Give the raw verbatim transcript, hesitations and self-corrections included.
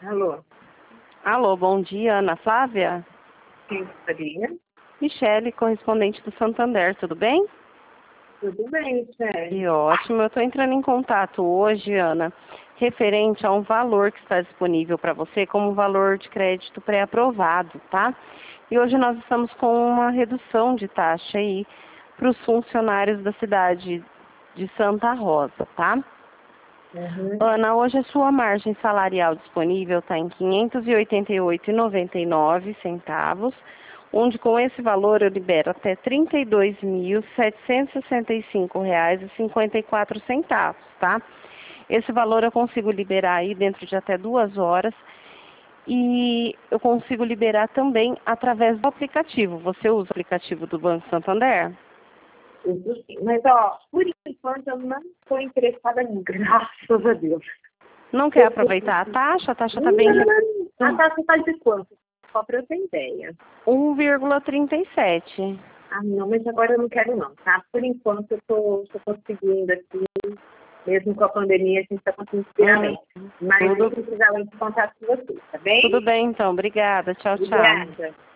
Alô? Alô, bom dia, Ana Flávia? Quem gostaria? Michele, correspondente do Santander, tudo bem? Tudo bem, Sérgio. Que ótimo, eu estou entrando em contato hoje, Ana, referente a um valor que está disponível para você como valor de crédito pré-aprovado, tá? E hoje nós estamos com uma redução de taxa aí para os funcionários da cidade de Santa Rosa, tá? Uhum. Ana, hoje a sua margem salarial disponível está em quinhentos e oitenta e oito reais e noventa e nove centavos, onde com esse valor eu libero até trinta e dois mil setecentos e sessenta e cinco reais e cinquenta e quatro centavos, tá? Esse valor eu consigo liberar aí dentro de até duas horas e eu consigo liberar também através do aplicativo. Você usa o aplicativo do Banco Santander? Tudo sim. Mas, ó, por enquanto eu não estou interessada, graças a Deus. Não quer aproveitar a taxa? A taxa está bem... Não, a taxa está de quanto? Só para eu ter ideia. um vírgula trinta e sete. Ah, não, mas agora eu não quero não, tá? Por enquanto eu tô, tô conseguindo aqui, mesmo com a pandemia, a gente está conseguindo finalmente. Hum, Mas tudo, eu precisava de contato com você, tá bem? tudo bem então, obrigada, tchau, tchau. Obrigada.